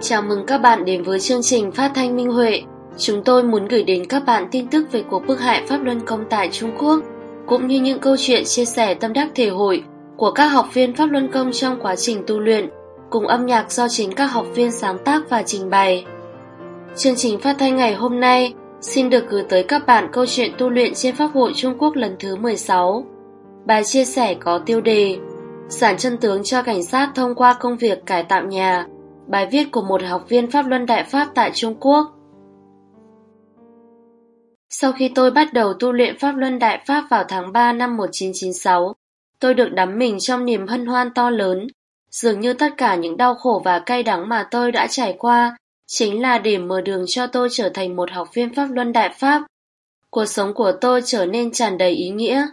Chào mừng các bạn đến với chương trình phát thanh Minh Huệ. Chúng tôi muốn gửi đến các bạn tin tức về cuộc bức hại Pháp Luân Công tại Trung Quốc, cũng như những câu chuyện chia sẻ tâm đắc thể hội của các học viên Pháp Luân Công trong quá trình tu luyện, cùng âm nhạc do chính các học viên sáng tác và trình bày. Chương trình phát thanh ngày hôm nay xin được gửi tới các bạn câu chuyện tu luyện trên Pháp hội Trung Quốc lần thứ 16. Bài chia sẻ có tiêu đề Giảng chân tướng cho cảnh sát thông qua công việc cải tạo nhà. Bài viết của một học viên Pháp Luân Đại Pháp tại Trung Quốc. Sau khi tôi bắt đầu tu luyện Pháp Luân Đại Pháp vào tháng 3 năm 1996, tôi được đắm mình trong niềm hân hoan to lớn. Dường như tất cả những đau khổ và cay đắng mà tôi đã trải qua chính là để mở đường cho tôi trở thành một học viên Pháp Luân Đại Pháp. Cuộc sống của tôi trở nên tràn đầy ý nghĩa.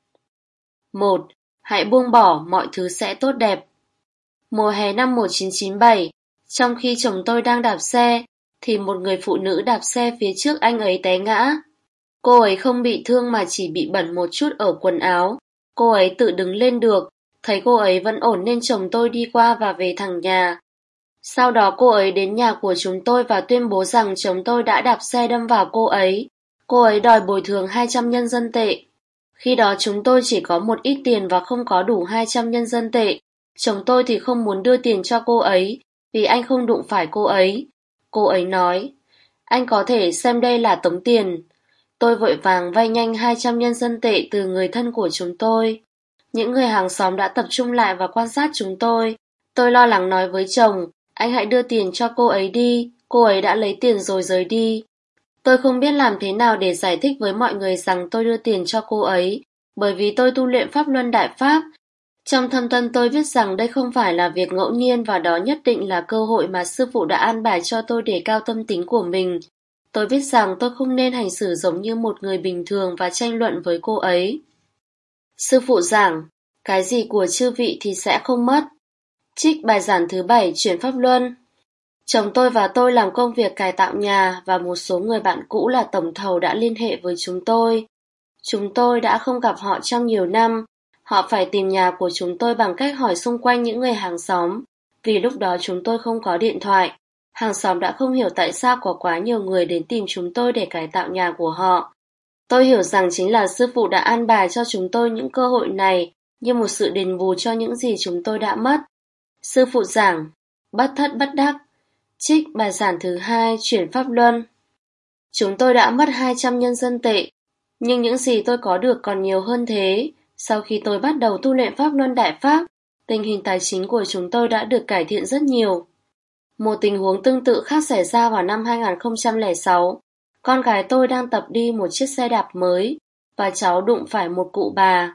1. Hãy buông bỏ, mọi thứ sẽ tốt đẹp. Mùa hè năm 1997, trong khi chồng tôi đang đạp xe, thì một người phụ nữ đạp xe phía trước anh ấy té ngã. Cô ấy không bị thương mà chỉ bị bẩn một chút ở quần áo. Cô ấy tự đứng lên được, thấy cô ấy vẫn ổn nên chồng tôi đi qua và về thẳng nhà. Sau đó cô ấy đến nhà của chúng tôi và tuyên bố rằng chồng tôi đã đạp xe đâm vào cô ấy. Cô ấy đòi bồi thường 200 nhân dân tệ. Khi đó chúng tôi chỉ có một ít tiền và không có đủ 200 nhân dân tệ. Chồng tôi thì không muốn đưa tiền cho cô ấy, vì anh không đụng phải cô ấy. Cô ấy nói, anh có thể xem đây là tống tiền. Tôi vội vàng vay nhanh 200 nhân dân tệ từ người thân của chúng tôi. Những người hàng xóm đã tập trung lại và quan sát chúng tôi. Tôi lo lắng nói với chồng, anh hãy đưa tiền cho cô ấy đi, cô ấy đã lấy tiền rồi rời đi. Tôi không biết làm thế nào để giải thích với mọi người rằng tôi đưa tiền cho cô ấy, bởi vì tôi tu luyện Pháp Luân Đại Pháp. Trong thâm tâm tôi viết rằng đây không phải là việc ngẫu nhiên và đó nhất định là cơ hội mà sư phụ đã an bài cho tôi để cao tâm tính của mình. Tôi viết rằng tôi không nên hành xử giống như một người bình thường và tranh luận với cô ấy. Sư phụ giảng, cái gì của chư vị thì sẽ không mất. Trích bài giảng thứ 7 chuyển Pháp Luân. Chồng tôi và tôi làm công việc cải tạo nhà và một số người bạn cũ là tổng thầu đã liên hệ với chúng tôi. Chúng tôi đã không gặp họ trong nhiều năm. Họ phải tìm nhà của chúng tôi bằng cách hỏi xung quanh những người hàng xóm, vì lúc đó chúng tôi không có điện thoại. Hàng xóm đã không hiểu tại sao có quá nhiều người đến tìm chúng tôi để cải tạo nhà của họ. Tôi hiểu rằng chính là sư phụ đã an bài cho chúng tôi những cơ hội này như một sự đền bù cho những gì chúng tôi đã mất. Sư phụ giảng, bất thất bất đắc. Trích bài giảng thứ 2 chuyển Pháp Luân. Chúng tôi đã mất 200 nhân dân tệ, nhưng những gì tôi có được còn nhiều hơn thế. Sau khi tôi bắt đầu tu luyện Pháp Luân Đại Pháp, tình hình tài chính của chúng tôi đã được cải thiện rất nhiều. Một tình huống tương tự khác xảy ra vào năm 2006. Con gái tôi đang tập đi một chiếc xe đạp mới và cháu đụng phải một cụ bà.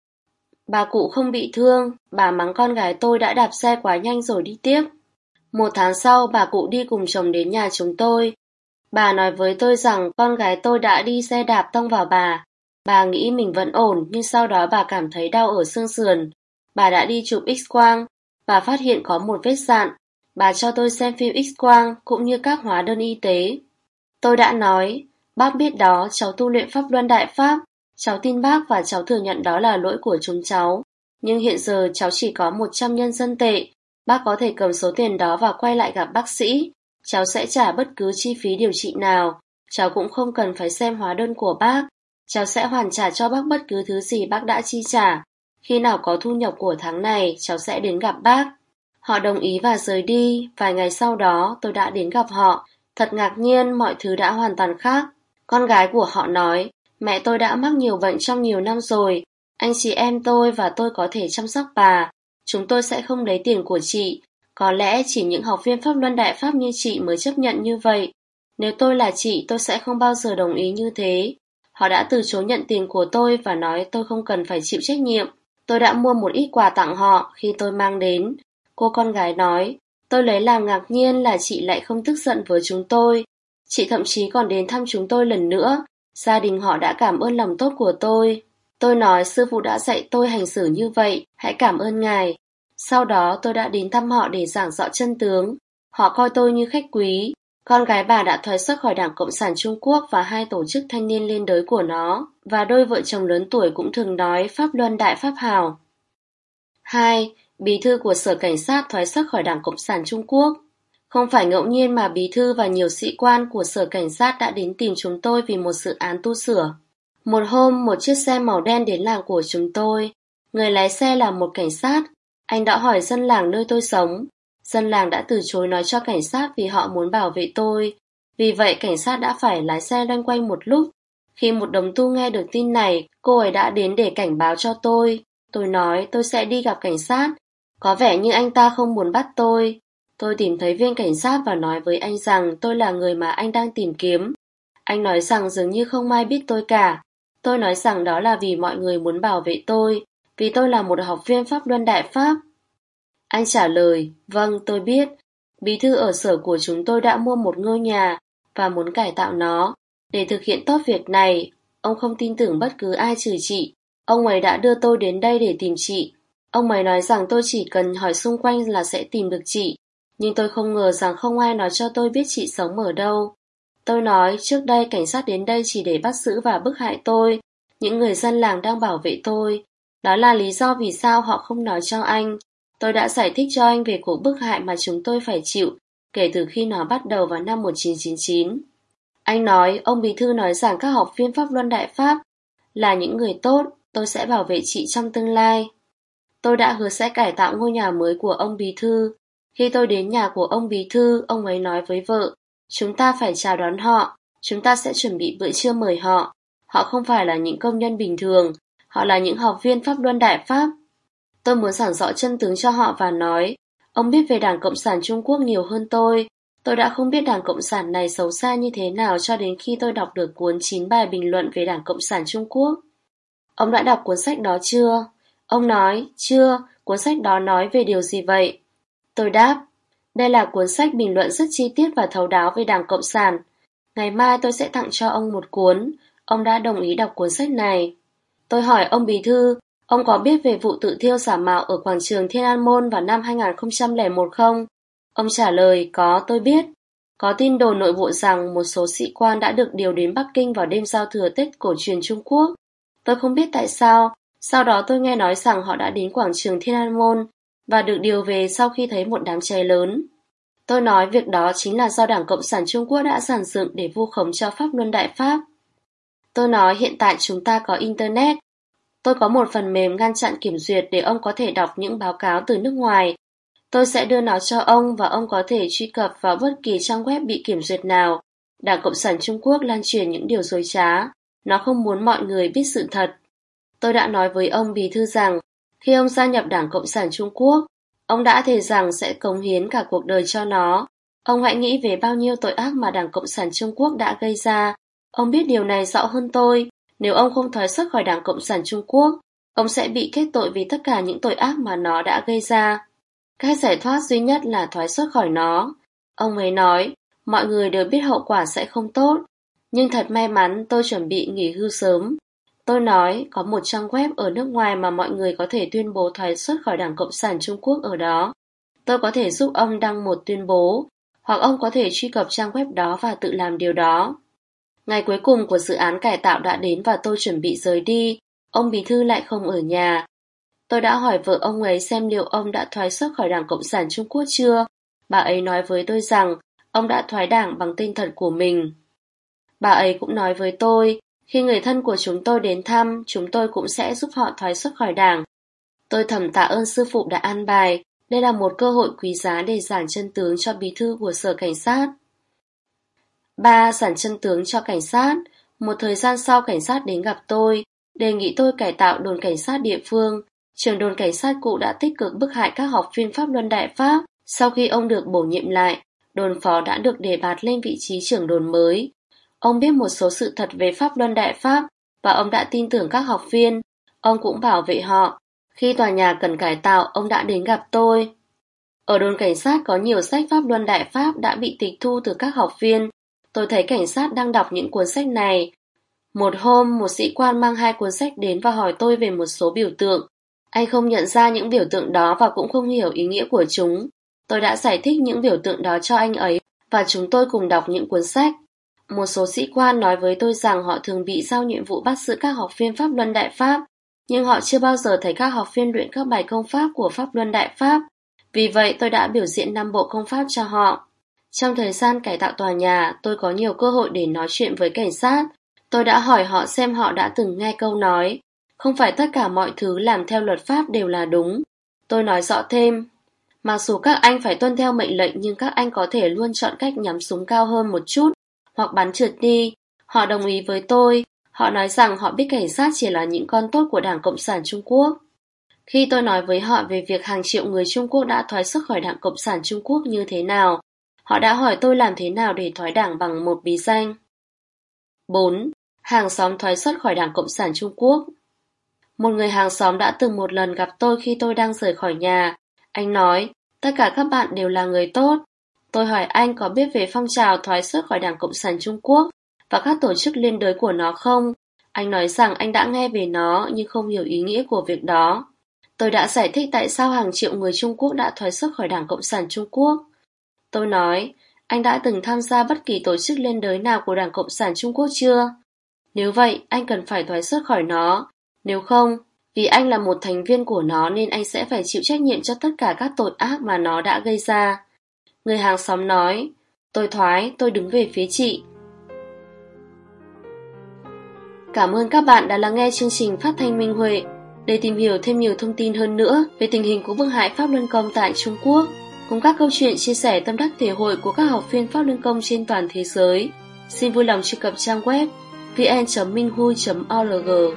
Bà cụ không bị thương, bà mắng con gái tôi đã đạp xe quá nhanh rồi đi tiếp. Một tháng sau, bà cụ đi cùng chồng đến nhà chúng tôi. Bà nói với tôi rằng con gái tôi đã đi xe đạp tông vào bà. Bà nghĩ mình vẫn ổn, nhưng sau đó bà cảm thấy đau ở xương sườn. Bà đã đi chụp X-quang. Bà phát hiện có một vết dạn. Bà cho tôi xem phim X-quang cũng như các hóa đơn y tế. Tôi đã nói, bác biết đó, cháu tu luyện Pháp Luân Đại Pháp. Cháu tin bác và cháu thừa nhận đó là lỗi của chúng cháu. Nhưng hiện giờ cháu chỉ có 100 nhân dân tệ. Bác có thể cầm số tiền đó và quay lại gặp bác sĩ. Cháu sẽ trả bất cứ chi phí điều trị nào. Cháu cũng không cần phải xem hóa đơn của bác. Cháu sẽ hoàn trả cho bác bất cứ thứ gì bác đã chi trả. Khi nào có thu nhập của tháng này, cháu sẽ đến gặp bác. Họ đồng ý và rời đi. Vài ngày sau đó, tôi đã đến gặp họ. Thật ngạc nhiên, mọi thứ đã hoàn toàn khác. Con gái của họ nói, mẹ tôi đã mắc nhiều bệnh trong nhiều năm rồi. Anh chị em tôi và tôi có thể chăm sóc bà. Chúng tôi sẽ không lấy tiền của chị. Có lẽ chỉ những học viên Pháp Luân Đại Pháp như chị mới chấp nhận như vậy. Nếu tôi là chị, tôi sẽ không bao giờ đồng ý như thế. Họ đã từ chối nhận tiền của tôi và nói tôi không cần phải chịu trách nhiệm. Tôi đã mua một ít quà tặng họ khi tôi mang đến. Cô con gái nói, tôi lấy làm ngạc nhiên là chị lại không tức giận với chúng tôi. Chị thậm chí còn đến thăm chúng tôi lần nữa. Gia đình họ đã cảm ơn lòng tốt của tôi. Tôi nói sư phụ đã dạy tôi hành xử như vậy, hãy cảm ơn ngài. Sau đó tôi đã đến thăm họ để giảng rõ chân tướng. Họ coi tôi như khách quý. Con gái bà đã thoái xuất khỏi Đảng Cộng sản Trung Quốc và hai tổ chức thanh niên liên đới của nó. Và đôi vợ chồng lớn tuổi cũng thường nói Pháp Luân Đại Pháp hào. 2. Bí thư của Sở Cảnh sát thoái xuất khỏi Đảng Cộng sản Trung Quốc. Không phải ngẫu nhiên mà bí thư và nhiều sĩ quan của sở cảnh sát đã đến tìm chúng tôi vì một dự án tu sửa. Một hôm, một chiếc xe màu đen đến làng của chúng tôi. Người lái xe là một cảnh sát. Anh đã hỏi dân làng nơi tôi sống. Dân làng đã từ chối nói cho cảnh sát vì họ muốn bảo vệ tôi. Vì vậy cảnh sát đã phải lái xe loanh quanh một lúc. Khi một đồng tu nghe được tin này, cô ấy đã đến để cảnh báo cho tôi. Tôi nói tôi sẽ đi gặp cảnh sát. Có vẻ như anh ta không muốn bắt tôi. Tôi tìm thấy viên cảnh sát và nói với anh rằng tôi là người mà anh đang tìm kiếm. Anh nói rằng dường như không ai biết tôi cả. Tôi nói rằng đó là vì mọi người muốn bảo vệ tôi, vì tôi là một học viên Pháp Luân Đại Pháp. Anh trả lời, vâng, tôi biết. Bí thư ở sở của chúng tôi đã mua một ngôi nhà và muốn cải tạo nó. Để thực hiện tốt việc này, ông không tin tưởng bất cứ ai trừ chị. Ông ấy đã đưa tôi đến đây để tìm chị. Ông ấy nói rằng tôi chỉ cần hỏi xung quanh là sẽ tìm được chị. Nhưng tôi không ngờ rằng không ai nói cho tôi biết chị sống ở đâu. Tôi nói trước đây cảnh sát đến đây chỉ để bắt giữ và bức hại tôi. Những người dân làng đang bảo vệ tôi. Đó là lý do vì sao họ không nói cho anh. Tôi đã giải thích cho anh về cuộc bức hại mà chúng tôi phải chịu kể từ khi nó bắt đầu vào năm 1999. Anh nói, ông bí thư nói rằng các học viên Pháp Luân Đại Pháp là những người tốt, tôi sẽ bảo vệ chị trong tương lai. Tôi đã hứa sẽ cải tạo ngôi nhà mới của ông bí thư. Khi tôi đến nhà của ông bí thư, ông ấy nói với vợ, chúng ta phải chào đón họ, chúng ta sẽ chuẩn bị bữa trưa mời họ. Họ không phải là những công nhân bình thường, họ là những học viên Pháp Luân Đại Pháp. Tôi muốn giảng rõ chân tướng cho họ và nói, ông biết về Đảng Cộng sản Trung Quốc nhiều hơn tôi. Tôi đã không biết Đảng Cộng sản này xấu xa như thế nào cho đến khi tôi đọc được cuốn 9 bài bình luận về Đảng Cộng sản Trung Quốc. Ông đã đọc cuốn sách đó chưa? Ông nói, chưa, cuốn sách đó nói về điều gì vậy? Tôi đáp, đây là cuốn sách bình luận rất chi tiết và thấu đáo về Đảng Cộng sản. Ngày mai tôi sẽ tặng cho ông một cuốn. Ông đã đồng ý đọc cuốn sách này. Tôi hỏi ông bí thư, ông có biết về vụ tự thiêu giả mạo ở quảng trường Thiên An Môn vào năm 2001 không? Ông trả lời, có, tôi biết. Có tin đồn nội bộ rằng một số sĩ quan đã được điều đến Bắc Kinh vào đêm giao thừa Tết cổ truyền Trung Quốc. Tôi không biết tại sao. Sau đó tôi nghe nói rằng họ đã đến quảng trường Thiên An Môn và được điều về sau khi thấy một đám cháy lớn. Tôi nói việc đó chính là do Đảng Cộng sản Trung Quốc đã dàn dựng để vu khống cho Pháp Luân Đại Pháp. Tôi nói hiện tại chúng ta có Internet. Tôi có một phần mềm ngăn chặn kiểm duyệt để ông có thể đọc những báo cáo từ nước ngoài. Tôi sẽ đưa nó cho ông và ông có thể truy cập vào bất kỳ trang web bị kiểm duyệt nào. Đảng Cộng sản Trung Quốc lan truyền những điều dối trá. Nó không muốn mọi người biết sự thật. Tôi đã nói với ông bí thư rằng, khi ông gia nhập Đảng Cộng sản Trung Quốc, ông đã thề rằng sẽ cống hiến cả cuộc đời cho nó. Ông hãy nghĩ về bao nhiêu tội ác mà Đảng Cộng sản Trung Quốc đã gây ra. Ông biết điều này rõ hơn tôi. Nếu ông không thoái xuất khỏi Đảng Cộng sản Trung Quốc, ông sẽ bị kết tội vì tất cả những tội ác mà nó đã gây ra. Cách giải thoát duy nhất là thoái xuất khỏi nó. Ông ấy nói, mọi người đều biết hậu quả sẽ không tốt. Nhưng thật may mắn tôi chuẩn bị nghỉ hưu sớm. Tôi nói, có một trang web ở nước ngoài mà mọi người có thể tuyên bố thoái xuất khỏi Đảng Cộng sản Trung Quốc ở đó. Tôi có thể giúp ông đăng một tuyên bố, hoặc ông có thể truy cập trang web đó và tự làm điều đó. Ngày cuối cùng của dự án cải tạo đã đến và tôi chuẩn bị rời đi. Ông bí thư lại không ở nhà. Tôi đã hỏi vợ ông ấy xem liệu ông đã thoái xuất khỏi Đảng Cộng sản Trung Quốc chưa. Bà ấy nói với tôi rằng ông đã thoái đảng bằng tên thật của mình. Bà ấy cũng nói với tôi, khi người thân của chúng tôi đến thăm, chúng tôi cũng sẽ giúp họ thoái xuất khỏi đảng. Tôi thầm tạ ơn sư phụ đã an bài. Đây là một cơ hội quý giá để giảng chân tướng cho bí thư của sở cảnh sát. 3. Giảng chân tướng cho cảnh sát. Một thời gian sau cảnh sát đến gặp tôi, đề nghị tôi cải tạo đồn cảnh sát địa phương. Trưởng đồn cảnh sát cũ đã tích cực bức hại các học viên Pháp Luân Đại Pháp. Sau khi ông được bổ nhiệm lại, đồn phó đã được đề bạt lên vị trí trưởng đồn mới. Ông biết một số sự thật về Pháp Luân Đại Pháp và ông đã tin tưởng các học viên. Ông cũng bảo vệ họ. Khi tòa nhà cần cải tạo, ông đã đến gặp tôi. Ở đồn cảnh sát có nhiều sách Pháp Luân Đại Pháp đã bị tịch thu từ các học viên. Tôi thấy cảnh sát đang đọc những cuốn sách này. Một hôm, một sĩ quan mang 2 cuốn sách đến và hỏi tôi về một số biểu tượng. Anh không nhận ra những biểu tượng đó và cũng không hiểu ý nghĩa của chúng. Tôi đã giải thích những biểu tượng đó cho anh ấy và chúng tôi cùng đọc những cuốn sách. Một số sĩ quan nói với tôi rằng họ thường bị giao nhiệm vụ bắt giữ các học viên Pháp Luân Đại Pháp, nhưng họ chưa bao giờ thấy các học viên luyện các bài công pháp của Pháp Luân Đại Pháp. Vì vậy tôi đã biểu diễn 5 bộ công pháp cho họ. Trong thời gian cải tạo tòa nhà, tôi có nhiều cơ hội để nói chuyện với cảnh sát. Tôi đã hỏi họ xem họ đã từng nghe câu nói, không phải tất cả mọi thứ làm theo luật pháp đều là đúng. Tôi nói rõ thêm, mặc dù các anh phải tuân theo mệnh lệnh nhưng các anh có thể luôn chọn cách nhắm súng cao hơn một chút, hoặc bắn trượt đi. Họ đồng ý với tôi, họ nói rằng họ biết cảnh sát chỉ là những con tốt của Đảng Cộng sản Trung Quốc. Khi tôi nói với họ về việc hàng triệu người Trung Quốc đã thoái xuất khỏi Đảng Cộng sản Trung Quốc như thế nào, họ đã hỏi tôi làm thế nào để thoái đảng bằng một bí danh. 4. Hàng xóm thoái xuất khỏi Đảng Cộng sản Trung Quốc. Một người hàng xóm đã từng một lần gặp tôi khi tôi đang rời khỏi nhà. Anh nói, tất cả các bạn đều là người tốt. Tôi hỏi anh có biết về phong trào thoái xuất khỏi Đảng Cộng sản Trung Quốc và các tổ chức liên đới của nó không? Anh nói rằng anh đã nghe về nó nhưng không hiểu ý nghĩa của việc đó. Tôi đã giải thích tại sao hàng triệu người Trung Quốc đã thoái xuất khỏi Đảng Cộng sản Trung Quốc. Tôi nói, anh đã từng tham gia bất kỳ tổ chức liên đới nào của Đảng Cộng sản Trung Quốc chưa? Nếu vậy, anh cần phải thoái xuất khỏi nó. Nếu không, vì anh là một thành viên của nó nên anh sẽ phải chịu trách nhiệm cho tất cả các tội ác mà nó đã gây ra. Người hàng xóm nói, tôi đứng về phía chị. Cảm ơn các bạn đã lắng nghe chương trình phát thanh Minh Huệ. Để tìm hiểu thêm nhiều thông tin hơn nữa về tình hình của Vương hại Pháp Luân Công tại Trung Quốc, cùng các câu chuyện chia sẻ tâm đắc thể hội của các học viên Pháp Luân Công trên toàn thế giới, xin vui lòng truy cập trang web vn.minhui.org.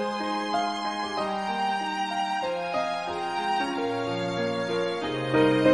Thank you.